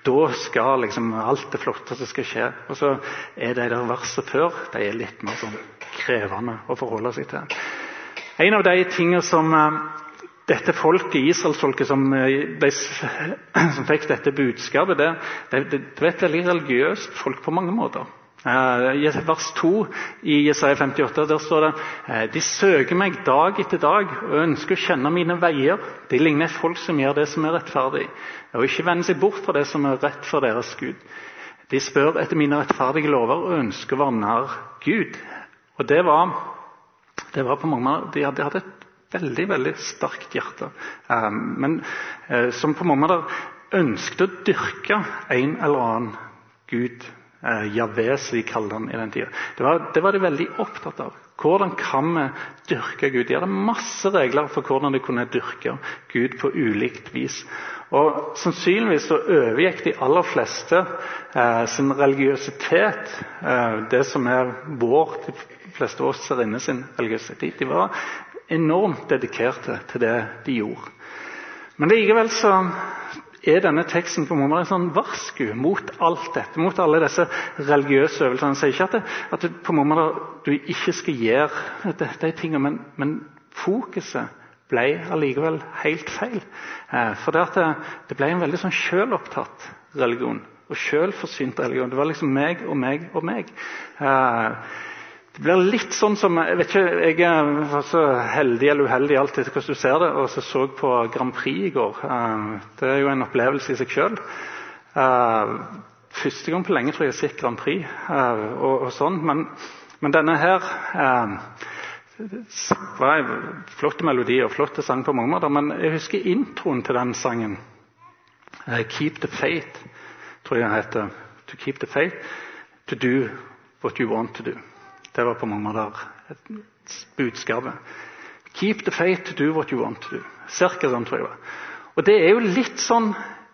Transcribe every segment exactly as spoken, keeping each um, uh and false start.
Da skal liksom alt det flotte som skal skje. Og så er det der verset før, det er litt mer sånn krevende å forholde seg til. En av de tingene som dette folket, Israelsfolket, som, de, som fikk dette budskapet, det, det, det, det er et veldig religiøst folk på mange måter. I vers to i Jesaja femtiåtte, der står det: de søker meg dag etter dag og ønsker å kjenne mine veier. De ligner et folk som gjør det som er rettferdig, og ikke vender seg bort fra det som er rett for deres Gud. De spør etter mine rettferdige lover og ønsker å være nær Gud. Og det var, det var på mange måter, de hadde, de hadde et veldig, veldig sterkt hjerte, men som på mange måter ønsket å dyrke en eller annen Gud, Javé, som de kalte han i den tiden. Det var, det var de veldig opptatt av. Hvordan kan vi dyrke Gud? De hadde masse regler for hvordan de kunne dyrke Gud på ulikt vis. Og sannsynligvis så overgikk de aller fleste eh, sin religiøsitet, eh, det som er vår, de fleste av oss ser inne sin religiøsitet. De var enormt dedikerte til det de gjorde. Men likevel så er denne teksten på en måte en sånn varsku mot alt dette, mot alle disse religiøse øvelsene. Han sier ikke at, det, at det på en måte du ikke skal gjøre de, de tingene, men, men fokuset ble allikevel helt feil. Eh, for det, at det, det ble en veldig sånn selvopptatt religion, og selvforsynt religion. Det var liksom meg og meg og meg. Eh, Det blir litt sånn som, jeg vet ikke, jeg var så heldig eller uheldig alt etter hvordan du ser det, og så så på Grand Prix i går. Det er jo en opplevelse i seg selv. Første gang på lenge tror jeg jeg har sett Grand Prix og, og sånn, men, men denne her var en flott melodi og flott sang på mange måter, men jeg husker introen til den sangen. Keep the faith, tror jeg den heter. To keep the faith, to do what you want to do. Det var på mange måter et budskapet. Keep the faith to do what you want to do. Cirka sånn, tror jeg det var. Og det er jo litt sånn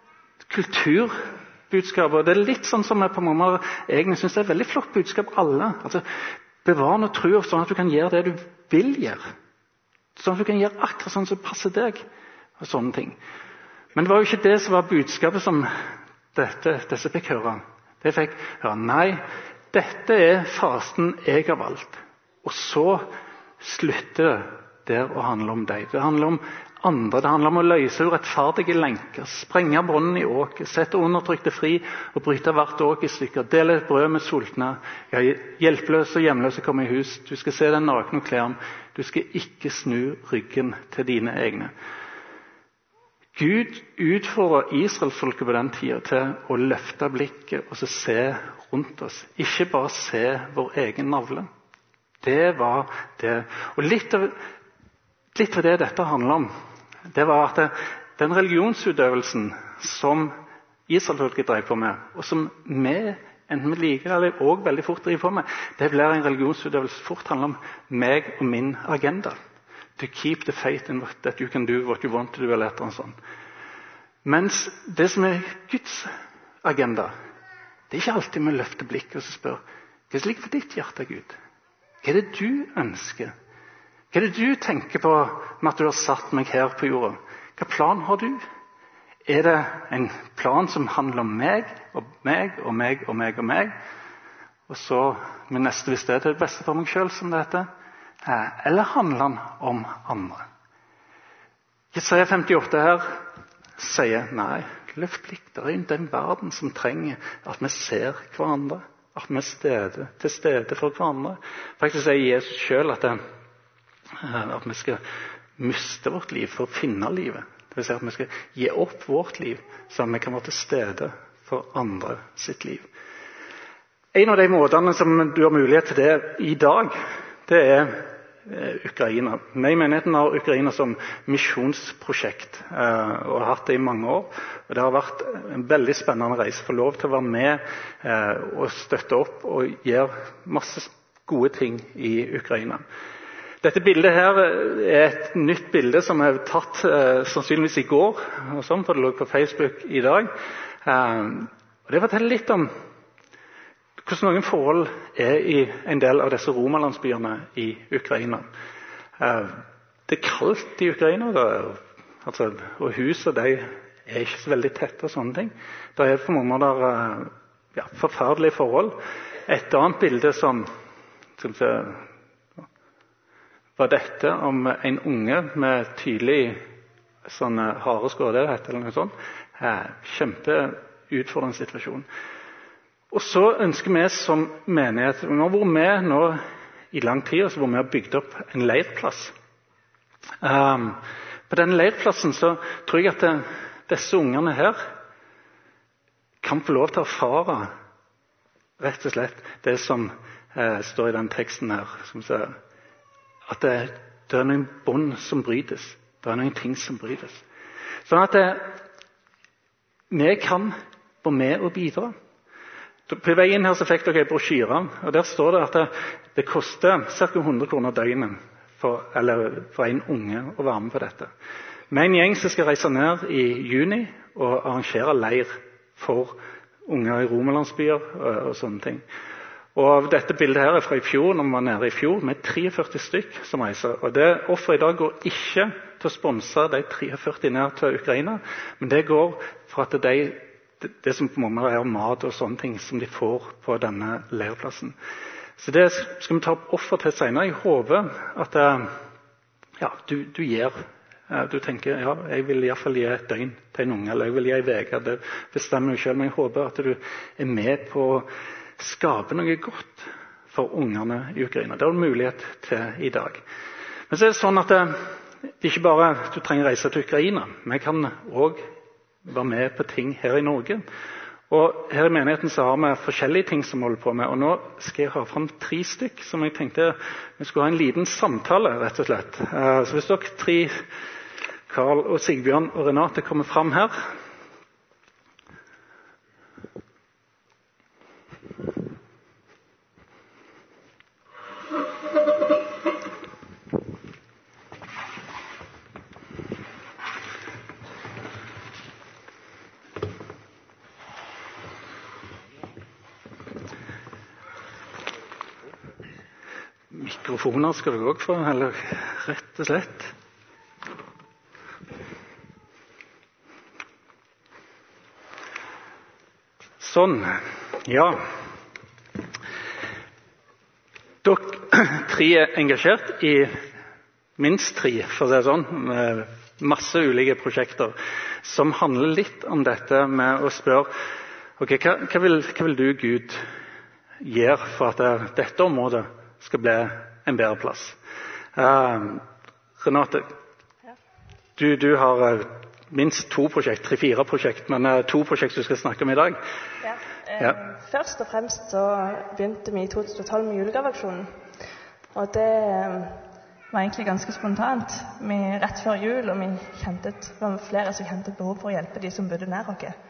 kulturbudskap, og det er litt sånn som jeg på mange måter egentlig synes det er et veldig flott budskap alle. Altså, bevar noe tro sånn at du kan gjøre det du vil gjøre. Sånn at du kan gjøre akkurat sånn som passer deg, og sånne ting. Men det var jo ikke det som var budskapet som dette, disse fikk høre. Det fikk høre, nei, dette er fasten jeg har valgt. Og så slutter det å handle om deg. Det handler om andre. Det handler om å løse urettferdige lenker, sprenge bånden i åker, sette undertrykte fri og bryte hvert åk i stykker, dele et brød med sultne. Ja, hjelpeløse og hjemløse kommer i hus. Du skal se den nakne og kle ham. Du skal ikke snu ryggen til dine egne. Gud utfordrer Israelsfolket på den tiden til å løfte blikket og så se rundt oss. Ikke bare se vår egen navle. Det var det. Og litt av, litt av det dette handler om, det var at det, den religionsutøvelsen som Israelsfolket drev på med, og som vi, enten vi liker det eller også veldig fort driver på med, det blir en religionsutøvelse fort handler om meg og min agenda. To keep the faith in that you can do what you want to do, eller et eller annet sånt. Mens det som er Guds agenda, det er ikke alltid vi løfter blikket og så spør, hva er det for ditt hjerte, Gud? Hva er det du ønsker? Hva er det du tenker på med at du har satt meg her på jorda? Hva plan har du? Er det en plan som handler om meg, og meg, og meg, og meg, og meg? Og så min neste hvis det er det beste for meg selv, som det heter. Eller handler han om andre? Jesaja femtiåtte her sier nei, løft blikk. Det er den verden som trenger at vi ser hverandre, at vi er stede, til stede for hverandre. Faktisk sier Jesus selv at, det, at vi skal miste vårt liv for å finne livet. Det vil si at vi skal gi opp vårt liv så at vi kan være til stede for andre sitt liv. En av de måtene som du har mulighet til det i dag, det er Ukraina. Vi i menigheten har Ukraina som misjonsprosjekt eh, og har hatt det i mange år. Og det har vært en veldig spennende reise for lov til å være med eh, og støtte opp og gjøre masse gode ting i Ukraina. Dette bildet her er et nytt bilde som er tatt eh, sannsynligvis i går, og sånn, for det lå på Facebook i dag. Eh, og det forteller litt om hvordan noen forhold er i en del av disse romerlandsbyene i Ukraina. Det er kaldt i Ukraina, da, altså, og huset de er ikke så veldig tette og sånne ting. Det er på mange måter ja, forferdelige forhold. Et annet bilde som, som var dette om en unge med tydelig sånne harde skårdighet eller noe sånt. Kjempeutfordrende situasjon. Og så ønsker vi som menighet, vi har vært med nå i lang tid, og så har vi bygd opp en leirplass. Um, på denne leirplassen så tror jeg at det, disse ungene her kan få lov til å erfare rett og slett det som eh, står i den teksten her, som sier at det, det er noen bånd som brytes. Det er noen ting som brytes. Sånn at det, vi kan være med og bidra. På vei inn her så fikk dere en brosjyre, og der står det at det, det koster ca. hundre kroner døgnet for, eller for en unge å være med på dette. Med en gjeng som skal reise ned i juni og arrangere leir for unger i romerlandsbyer og, og sånne ting. Og dette bildet her er fra i fjor, når vi var nede i fjor, med treogførti stykk som reiser. Og det offeret i dag går ikke til å sponse de treogførti ned til Ukraina, men det går for at de Det, det som på mange måter er mat og sånne ting som de får på denne leirplassen. Så det skal vi ta opp offer til senere. Jeg håper at ja, du, du gir. Du tenker, ja, jeg vil i hvert fall gi et døgn til en unge, eller jeg vil gi en veke. Det bestemmer jeg selv, men jeg håper at du er med på å skape noe godt for ungene i Ukraina. Det er en mulighet til i dag. Men så er det sånn at det, det er ikke bare du trenger reise til Ukraina. Vi kan også være med på ting her i Norge. Og her i menigheten så har vi forskjellige ting som vi holder på med, og nå skal jeg ha frem tre stykk som jeg tenkte vi skulle ha en liten samtale, rett og slett. Så hvis dere tre, Karl og Sigbjørn og Renate, kommer frem her. Mikrofoner skal du også få, eller rett og slett. Sånn, ja. Dere tre er engasjert i minst tre, for å si det sånn, med masse ulike prosjekter, som handler litt om dette med å spørre, ok, hva, hva, vil, hva vil du, Gud, gjøre for at det, dette området skal bli en bedre plass. Uh, Renate, du, du har uh, minst to prosjekt, tre-fire prosjekt, men uh, to prosjekt du skal snakke om i dag. Ja, eh, ja. Først og fremst så begynte vi i to tusen og tolv med julegaveaksjonen, og det eh, var egentlig ganske spontant. Vi rett før jul, og vi kjente et, det var flere som kjente et behov for å hjelpe de som bodde nær oss.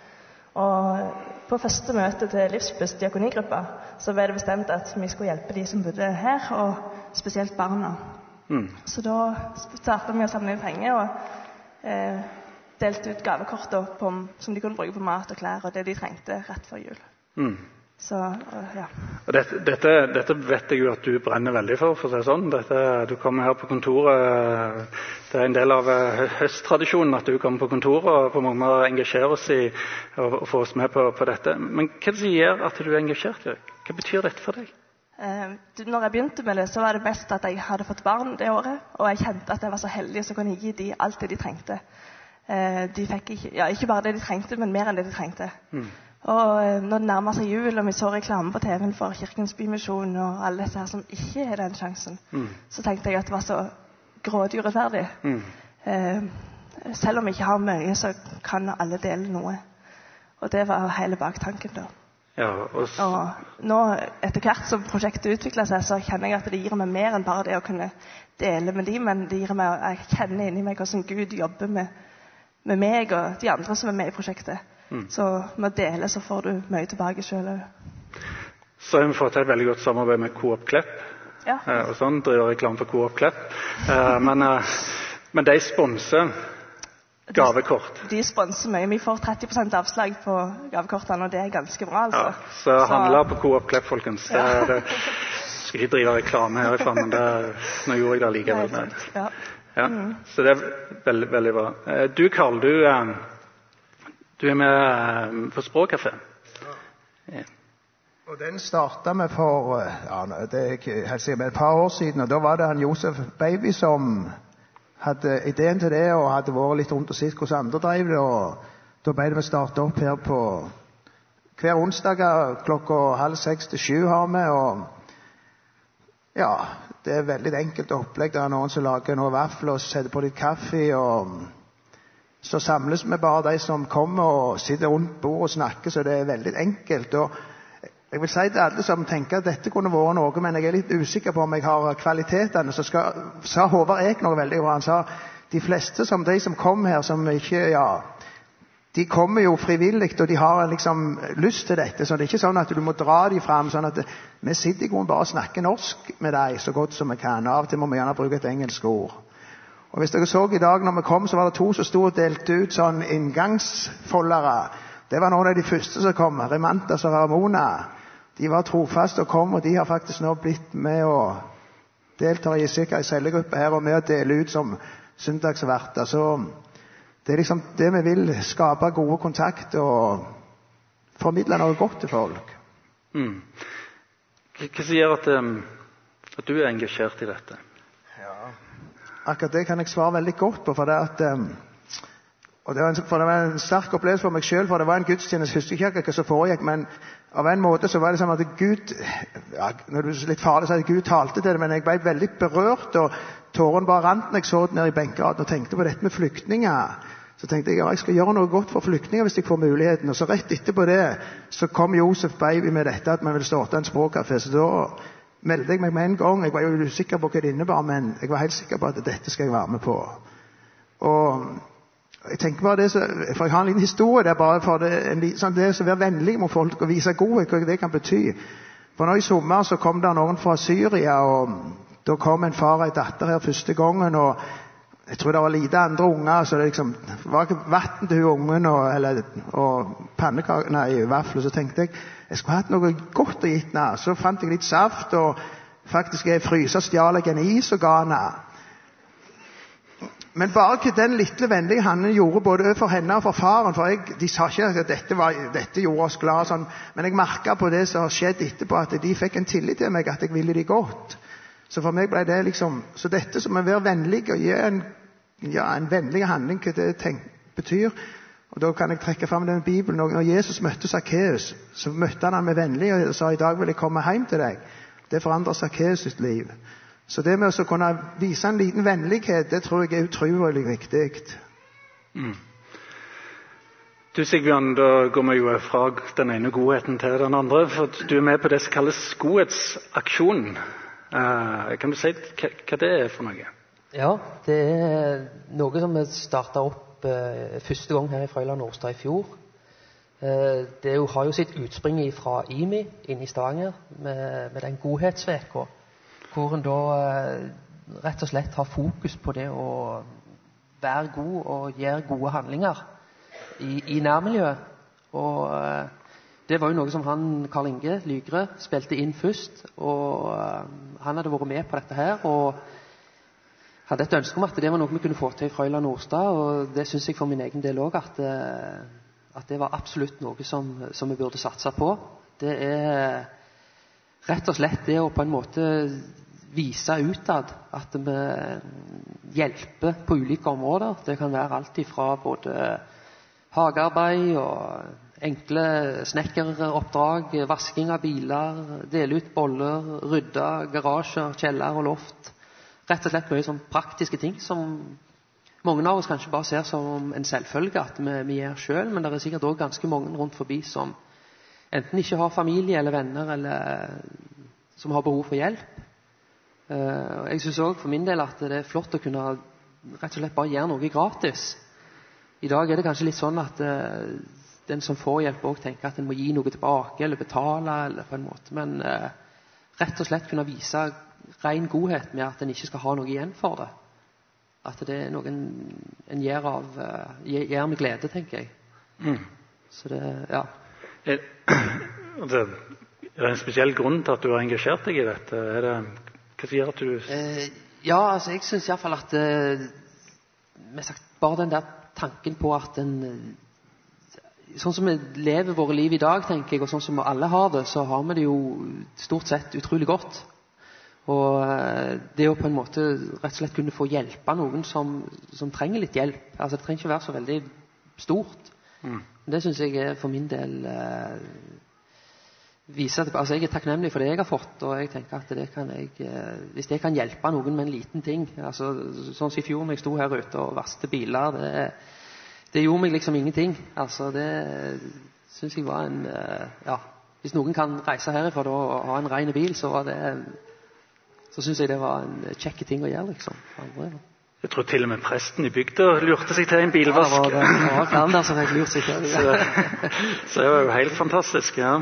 Og på første møte til Livsbuss diakonigruppa så ble det bestemt at vi skulle hjelpe de som bodde her, og spesielt barna. Mm. Så da startet vi å samle inn penger og eh, delte ut gavekort på, som de kunne bruke på mat og klær og det de trengte rett før jul. Mm. Så, ja. Og dette, dette, dette vet jeg jo at du brenner veldig for, for å si sånn. Dette, du kommer her på kontoret, det er en del av høsttradisjonen at du kommer på kontoret og på mange måter engasjerer oss i å få oss med på, på dette. Men hva er det som gjør at du er engasjert? Hva betyr dette for deg? Eh, når jeg begynte med det, så var det best at jeg hadde fått barn det året, og jeg kjente at jeg var så heldig så kunne jeg gi de alt det de trengte. Eh, de fikk ikke, ja, ikke bare det de trengte, men mer enn det de trengte. Mm. Og når det nærmer seg jul, og vi så reklame på T V-en for Kirkens Bymisjon og alle disse her som ikke har den sjansen, mm. så tenkte jeg at det var så grådig urettferdig. Mm. Eh, selv om vi ikke har mye, så kan alle dele noe. Og det var hele baktanken da. Ja, og, og nå, etter hvert som prosjektet utvikler seg, så kjenner jeg at det gir meg mer enn bare det å kunne dele med dem, men det gir meg, jeg kjenner inni meg hvordan Gud jobber med, med meg og de andre som er med i prosjektet. Mm. Så med å dele så får du mye tilbake selv. Så har vi fått et veldig godt samarbeid med Coop Klepp. Ja. Eh, og sånn, driver reklame for Coop Klepp. Eh, men, eh, men de sponser gavekort. De, de sponser mye. Vi får tretti prosent avslag på gavekortene, og det er ganske bra, altså. Ja, så, så handler på Coop Klepp, folkens. Ja. Det, det, skal ikke drive reklame herifra, men det, nå gjorde jeg det likevel. Nei, ja. Ja, mm. Så det er veldig, veldig bra. Du, Karl, du... Du er med på Språkkafé. Ja. Og den startet vi for ja, det er helt sikkert et par år siden, og da var det han Josef Baby som hadde ideen til det, og hadde vært litt rundt og sett hvordan andre drev det, og da ble det startet opp her på hver onsdag klokka halv seks til sju har vi, og ja, det er veldig enkelt opplegg. Det er noen som lager noen vafler og setter på litt kaffe, og så samles vi bare de som kommer og sitter rundt bordet og snakker, så det er veldig enkelt. Og jeg vil si til alle som tenker at dette kunne vært noe, men jeg er litt usikker på om jeg har kvalitetene, så skal, sa Håvard Ek noe veldig bra. Han sa, de fleste som de som kom her, som ikke, ja, de kommer jo frivillig, og de har liksom lyst til dette, så det er ikke sånn at du må dra de frem, sånn at det, vi sitter i grunnen bare og snakker norsk med deg så godt som vi kan. Av og til må vi gjerne bruke et engelsk ord. Og hvis dere så i dag når vi kom, så var det to som stod og delte ut sånn inngangsfoldere. Det var noen av de første som kom, Remantas og Ramona. De var trofaste og kom, og de har faktisk nå blitt med og deltar i sikkert en cellegruppe her, og med å dele ut som søndagsverter. Så det er liksom det vi vil, skape gode kontakter og formidle noe godt til folk. Mm. Hva sier at, um, at du er engasjert i dette? Ja, akkurat det kan jeg svare veldig godt på, for det, at, um, og det, var en, for det var en sterk opplevelse for meg selv, for det var en gudstjeneste, jeg husker ikke hva som foregikk, men av en måte så var det sånn at Gud, ja, når du er litt farlig, så at Gud talte til det, men jeg ble veldig berørt, og tåren bare rant når jeg så det nede i benkeraden og tenkte på dette med flyktninger. Så tenkte jeg, ja, jeg skal gjøre noe godt for flyktninger hvis jeg får muligheten. Og så rett etterpå det, så kom Josef Baby med dette, at man ville starte en språkkafé. Så da meldte jeg meg med en gang. Jeg var jo usikker på hva det innebar, men jeg var helt sikker på at dette skal jeg være med på. Og jeg tenker bare det, så, for jeg har en liten historie der bare for det, en, sånn, det å være vennlig mot folk og vise godhet, hva det kan bety. For nå i sommer så kom det noen fra Syria, og da kom en far og en datter her første gangen, og jeg tror det var lite andre unger, så det liksom, var ikke vatten til ungen og, eller, og pannekaker, nei, vafler. Så tenkte jeg, jeg skulle hatt noe godt å gitt henne. Så fant jeg litt saft, og faktisk jeg fryser stjal jeg en is og ga henne. Men bare ikke den lille vennlige handelen gjorde både for henne og for faren, for jeg, de sa ikke at dette, var, dette gjorde oss glad, sånn, men jeg merket på det som har skjedd etterpå, at de fikk en tillit til meg, at jeg ville de godt. Så for meg ble det liksom, så dette som å være vennlig og gi en, ja, en vennlig handling, hva det tenk, betyr, og da kan jeg trekke frem den Bibelen, og når Jesus møtte Zacchaeus, så møtte han han med vennlig, og sa, i dag vil jeg komme hjem til deg. Det forandrer Zacchaeus sitt liv. Så det med å kunne vise en liten vennlighet, det tror jeg er utrolig viktig. Mm. Du Sigbjørn, da går vi jo fra den ene godheten til den andre, for du er med på det som kalles godhetsaksjonen. Uh, kan du si hva, hva det er for noe? Ja, det er noe som vi startet opp uh, første gang her i Frøyland Årstad i fjor. Uh, det jo, har jo sitt utspring fra I M I inne i Stavanger med, med den godhetsveka, hvor en da uh, rett og slett har fokus på det å være god og gjøre gode handlinger i, i nærmiljøet. Og uh, det var jo noe som han, Karl Inge Lygre, spilte inn først, og uh, han hadde vært med på dette her, og hadde et ønske om at det var noe vi kunne få til i Frøyland Årstad, og det synes jeg for min egen del også, at, uh, at det var absolutt noe som, som vi burde satse på. Det er rett og slett det å på en måte vise utad at vi hjelper på ulike områder. Det kan være alt fra både hagearbeid og enkle snekkeroppdrag, vasking av biler, dele ut boller, rydde garasjer, kjeller og loft. Rett og slett mye sånn praktiske ting som mange av oss kanskje bare ser som en selvfølge at vi, vi gjør selv, men det er sikkert også ganske mange rundt forbi som enten ikke har familie eller venner, eller som har behov for hjelp. Jeg synes også for min del at det er flott å kunne rett og slett bare gjøre noe gratis. I dag er det kanskje litt sånn at den som får hjelp også tenker at en må gi noe tilbake, eller betale, eller på en måte. Men uh, rett og slett kunne vise ren godhet med at en ikke skal ha noe igjen for det. At det er noe en, en gjør, av, uh, gjør med glede, tenker jeg. Mm. Så det, ja. Er, det, er det en spesiell grunn til at du har engasjert deg i dette? Er det, hva sier at du... Uh, ja, altså jeg synes i hvert fall at uh, med sagt, bare den der tanken på at en sånn som vi lever våre liv i dag, tenker jeg, og sånn som alle har det, så har vi det jo stort sett utrolig godt. Og det å på en måte rett og slett kunne få hjelpe noen som, som trenger litt hjelp, altså det trenger ikke være så veldig stort. Mm. Det synes jeg er for min del eh, viser at altså jeg er takknemlig for det jeg har fått, og jeg tenker at det kan jeg, eh, hvis jeg kan hjelpe noen med en liten ting, altså sånn som i fjor når jeg sto her ute og vasket biler, det, det gjorde meg liksom ingenting. Altså det synes jeg var en, eh, ja, hvis noen kan reise herifra da, og ha en ren bil, så var det så synes jeg det var en kjekke ting å gjøre, liksom. Andre, jeg tror til og med presten i bygda lurte seg til en bilvask. Ja, det var, det var flere der som hadde lurt seg til. så, så det var jo helt fantastisk, ja.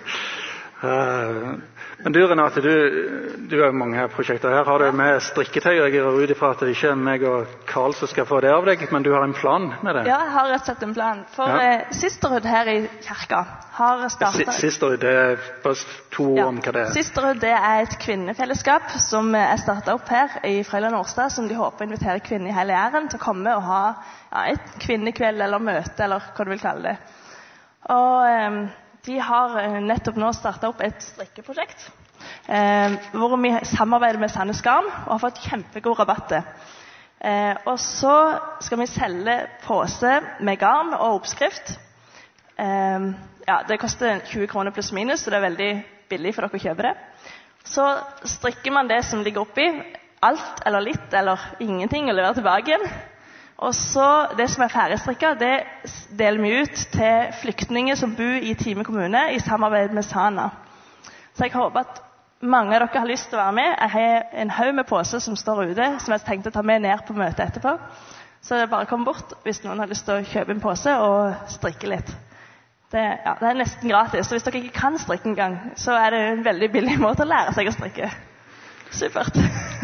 Uh, men du, Renate, du, du har jo mange prosjekter. Her har du med strikketøy. Jeg går ut ifra at det ikke er meg og Karl som skal få det av deg, men du har en plan med det? Ja, jeg har rett og slett en plan. For ja. eh, Sisterud her i kirka har startet... Sisterud, det er bare to ord ja. om hva det er. Sisterud, det er et kvinnefellesskap som er startet opp her i Frøyland Årstad, som de håper å invitere kvinner i hele æren til å komme og ha ja, et kvinnekveld eller møte, eller hva du vil kalle det. Og... Eh, De har nettopp nå startet opp et strikkeprosjekt, eh, hvor vi samarbeider med Sandnes Garn og har fått kjempegod rabatter. Eh, og så skal vi selge pose med garn og oppskrift. Eh, ja, det koster tjue kroner pluss minus, så det er veldig billig for dere å kjøpe det. Så strikker man det som ligger oppi, alt eller litt eller ingenting, og leverer tilbake igjen. Og så det som er ferdigstrikket, det deler vi ut til flyktninger som bor i Time kommune i samarbeid med Sana. Så jeg håper at mange av dere har lyst til å være med. Jeg har en haug med poser som står ute, som jeg tenkte å ta med ned på møtet etterpå. Så det er bare å komme bort hvis noen har lyst til å kjøpe en pose og strikke litt. Det, ja, det er nesten gratis, så hvis dere ikke kan strikke en gang, så er det en veldig billig måte å lære seg å strikke. Supert.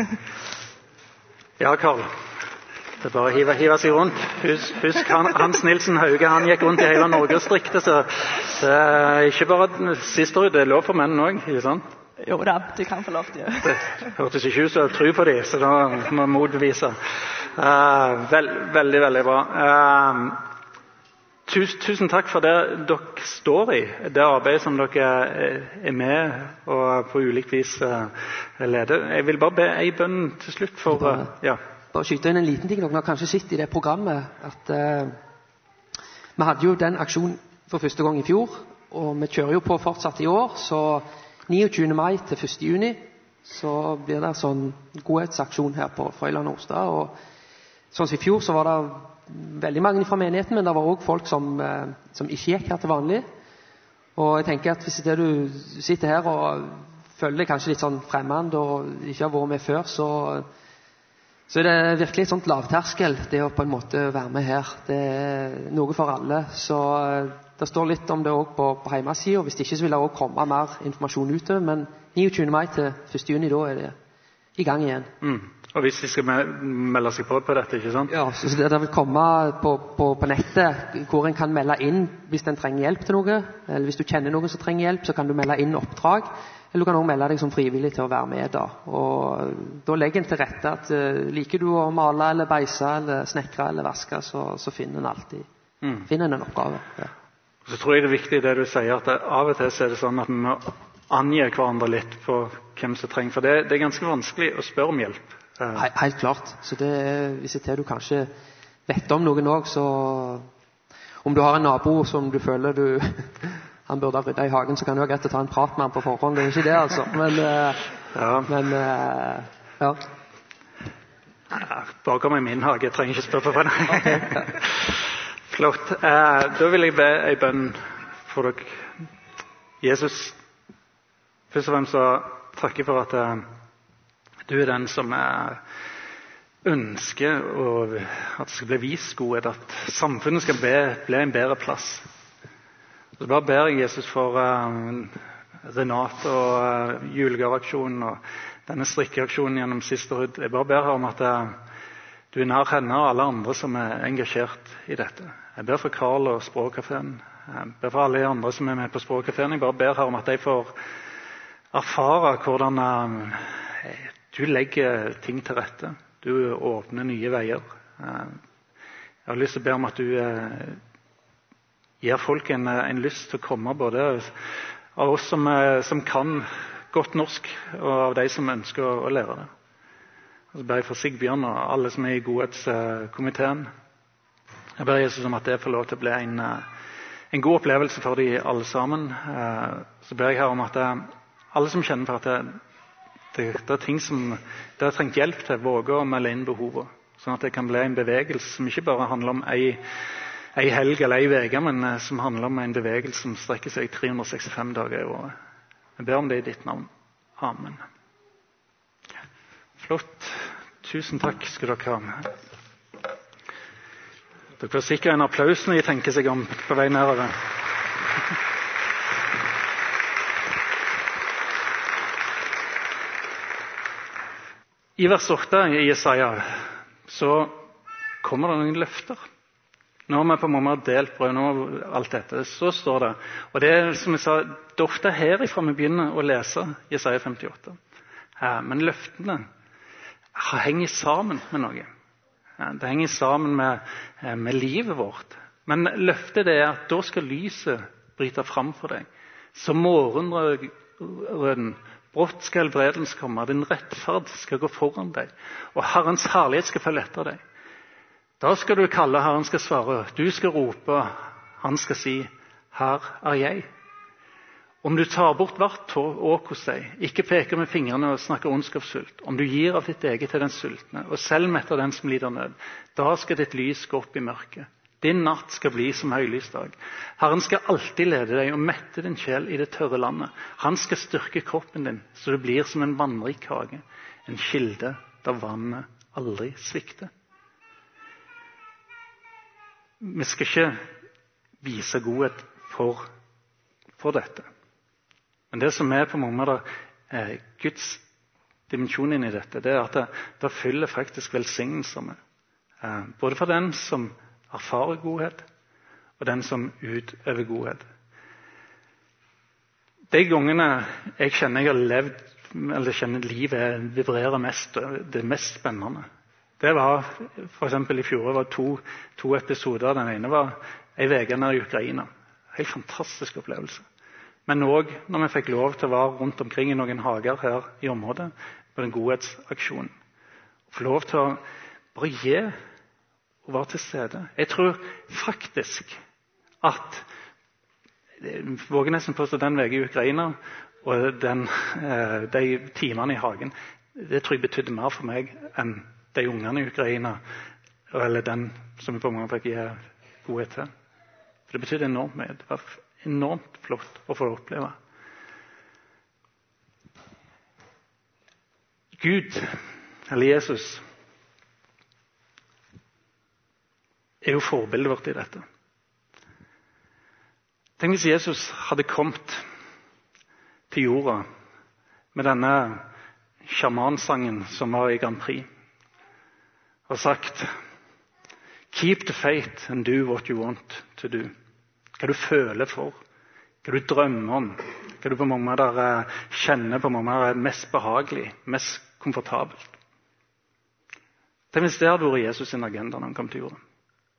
Ja, Karl. Det er bare å hive, hive seg rundt. Husk, husk han, Hans Nilsen Hauge, han gikk rundt i hele Norge og strikte, så det er ikke bare Sisterud, det er lov for menn også, ikke sant? Jo da, du kan få lov til å gjøre. Det hørtes ikke ut som jeg tror på det, så da må jeg motbevise. Uh, vel, veldig, veldig bra. Uh, tusen, tusen takk for det dere står i, det arbeidet som dere er med og på ulikt vis uh, leder. Jeg vil bare be en bønn til slutt for... Uh, ja. Bare skyte inn en liten ting. Dere har kanskje sett i det programmet at uh, vi hadde jo den aksjonen for første gang i fjor, og vi kjører jo på fortsatt i år, så niogtyvende mai til første juni så blir det sånn godhetsaksjon her på Frøyland Årstad, og sånn som i fjor så var det veldig mange fra menigheten, men det var også folk som, uh, som ikke gikk her til vanlig, og jeg tenker at hvis det du sitter her og føler deg kanskje litt sånn fremmed og ikke har vært med før, så Så er det virkelig et sånt lavterskel, det å på en måte være med her. Det er noe for alle. Så det står litt om det også på, på hjemmesiden. Hvis det ikke så vil det også komme mer informasjon ute. Men niogtyvende mai til første juni, da er det i gang igjen. Mm. Og hvis de skal melde seg på på dette, ikke sant? Ja, så det, det vil komme på, på, på nettet hvor en kan melde inn hvis en trenger hjelp til noe. Eller hvis du kjenner noen som trenger hjelp, så kan du melde inn oppdrag. Eller du kan også melde deg som frivillig til å være med da. Og da legger en til rette at uh, liker du å male eller beise eller snekre eller vaske, så, så finner en alltid mm. finner en oppgave. Ja. Så tror jeg det er viktig det du sier, at det, av og til så er det sånn at vi må angi hverandre litt på hvem som trenger, for det, det er ganske vanskelig å spørre om hjelp. Uh. He, helt klart. Så det hvis det til du kanskje vet om noen også, så om du har en nabo som du føler du han burde ha ryddet i hagen, så kan du ha greit å ta en prat med han på forhånd. Det er ikke det, altså. Men, uh, ja. men uh, ja. ja. Bare kom i min hage, jeg trenger ikke spørre på det. Okay. Flott. Uh, da vil jeg be en bønn for dere. Jesus, først og fremst så takker jeg for at uh, du er den som uh, ønsker å, at det skal bli vist godhet, at samfunnet skal bli, bli en bedre plass. Så bare ber jeg Jesus for uh, Renate og uh, julegaveaksjonen og denne strikkeaksjonen gjennom Sisterud. Jeg bare ber om at uh, du er nær henne og alle andre som er engasjert i dette. Jeg ber for Karl og Språkkafeen. Jeg ber for alle de andre som er med på Språkkafeen. Jeg bare ber her om at de får erfare hvordan uh, du legger ting til rette. Du åpner nye veier. Uh, jeg har lyst til å be om at du uh, gir folk en, en lyst til å komme, både av oss som, som kan godt norsk, og av de som ønsker å, å lære det. Og så ber jeg for Sigbjørn og alle som er i godhetskomiteen. Jeg ber Jesus om at det får lov til å bli en, en god opplevelse for de alle sammen. Så ber jeg her om at det, alle som kjenner for at det, det, det er ting som det har trengt hjelp til, våger å melde inn behovet. Sånn at det kan bli en bevegelse som ikke bare handler om ei, ei helg eller ei veke, men som handler om en bevegelse som strekker seg tre hundre sekstifem dager i året. Jeg ber om det i ditt navn. Amen. Flott. Tusen takk skal dere ha. Dere får sikkert en applaus når jeg tenker seg om på vei nedover. I vers åtte i Jesaja så kommer det noen løfter. Når vi på en måte har delt brød, nå alt dette, så står det, og det er som jeg sa, det er ofte herifra vi begynner å lese Jesaja femtiåtte. Men løftene henger sammen med noe. Det henger sammen med, med livet vårt. Men løftet det er at da skal lyset bryte fram for deg. Så morgenrøden, brått skal helbredelse komme, din rettferd skal gå foran deg, og Herrens herlighet skal følge etter deg. Da skal du kalle, Herren skal svare, du skal rope, han skal si, her er jeg. Om du tar bort hvert åk hos deg, ikke peker med fingrene og snakker ondskapsfullt, om du gir av ditt eget til den sultne, og selv metter den som lider nød, da skal ditt lys gå opp i mørket. Din natt skal bli som høylysdag. Herren skal alltid lede deg og mette din sjel i det tørre landet. Han skal styrke kroppen din, så du blir som en vannrik hage, en kilde der vannet aldri svikter. Vi skal ikke vise godhet for, for dette. Men det som er på mange måter eh, Guds dimensjon inn i dette, det er at det, det fyller faktisk velsignelser med. Eh, både for den som erfarer godhet, og den som utøver godhet. De gangene jeg kjenner jeg har levd, eller kjenner livet vibrerer mest, det mest spennende, det var for eksempel i fjor, det var to, to episoder. Den ene var en uke nede i Ukraina. Helt fantastisk opplevelse. Men også når vi fikk lov til å være rundt omkring i noen hager her i området, på den godhetsaksjonen. Få lov til å bare gi og være til stede. Jeg tror faktisk at, jeg våger nesten påstå den uken i Ukraina, og den, de timene i hagen, det tror jeg betydde mer for meg enn de ungene i Ukraina, eller den som vi på mange måter fikk gi godhet til. For det betydde enormt mye. Det var enormt flott å få oppleve. Gud, eller Jesus, er jo forbildet vårt i dette. Tenk hvis Jesus hadde kommet til jorda med denne sjamansangen som var i Grand Prix, og sagt, keep the faith and do what you want to do. Hva du føler for, hva du drømmer om, hva du på mange måter kjenner på mange måter er mest behagelig, mest komfortabelt. Tenk hvis det hadde vært Jesus sin agenda når han kom til jorda.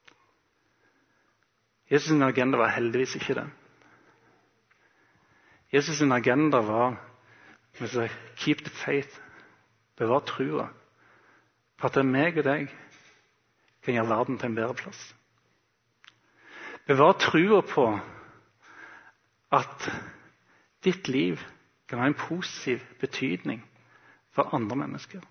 Jesus sin agenda var heldigvis ikke det. Jesus sin agenda var keep the faith, bevar trua, for at det er meg og deg kan gjøre verden til en bedre plass. Bevar trua på at ditt liv kan ha en positiv betydning for andre mennesker.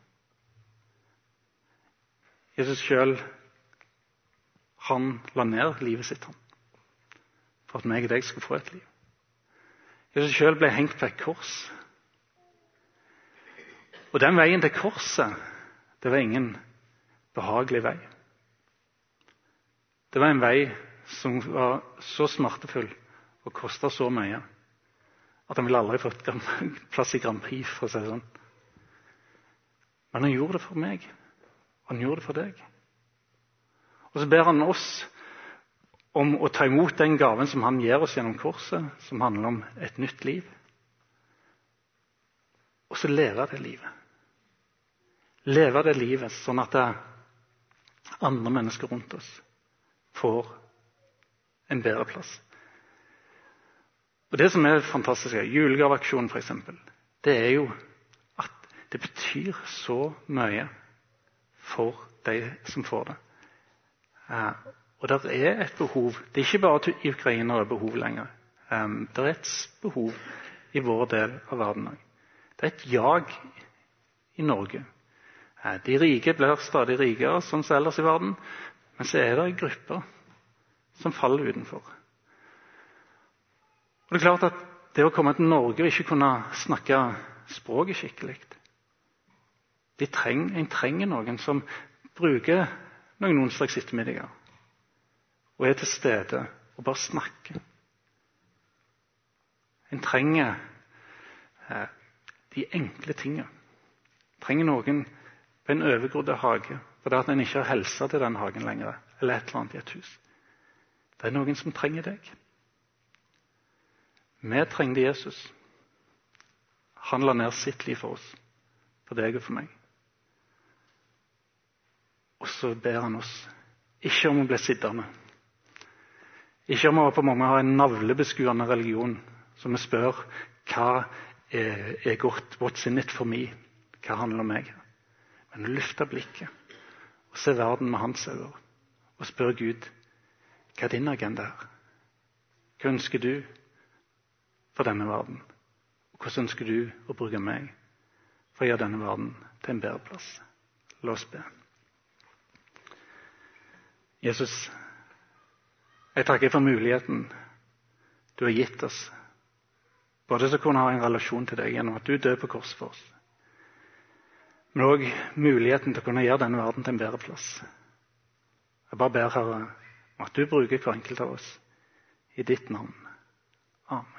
Jesus selv, han la ned livet sitt han, for at meg og deg skulle få et liv. Jesus selv ble hengt på et kors. Og den veien til korset, det var ingen behagelig vei. Det var en vei som var så smertefull og kostet så mye at han ville aldri fått plass i Grand Prix, for å si det sånn. Men han gjorde det for meg, og han gjorde det for deg. Og så ber han oss om å ta imot den gaven som han gir oss gjennom korset, som handler om et nytt liv. Og så leve det livet. Leve det livet sånn at det andre mennesker rundt oss får en bedre plass. Og det som er fantastisk, julegaveaksjonen for eksempel, det er jo at det betyr så mye for de som får det. Uh, og det er et behov. Det er ikke bare til i Ukraina det er behov lenger. Um, det er et behov i vår del av verden. Det er et jag i Norge. Uh, de rike blir stadig rikere, sånn som ellers i verden, men så er det grupper som faller utenfor. Og det er klart at det å komme til Norge og ikke kunne snakke språket skikkelig, de treng, en trenger noen som bruker noen onsdags ettermiddager og er til stede og bare snakker. En trenger eh, de enkle tingene. Trenger noen på en overgrodd hage, for det at en ikke har helse til den hagen lenger, eller et eller annet i et hus. Det er noen som trenger deg. Vi trengte Jesus. Han la ned sitt liv for oss, for deg og for meg. Og så ber han oss ikke om å bli sittende. Ikke om å på mange ha en navlebeskuende religion, som vi spør hva er, er godt, what's in it for me, hva handler om meg. Men å løfte blikket og se verden med hans øyne og spør Gud, hva er din agenda her? Hva ønsker du for denne verden? Og hvordan ønsker du å bruke meg for å gjøre denne verden til en bedre plass? La oss be. Jesus, jeg takker for muligheten du har gitt oss, både til å kunne ha en relasjon til deg gjennom at du døde på kors for oss, men også muligheten til å kunne gjøre denne verden til en bedre plass. Jeg bare ber, Herre, om at du bruker hver enkelt av oss i ditt navn. Amen.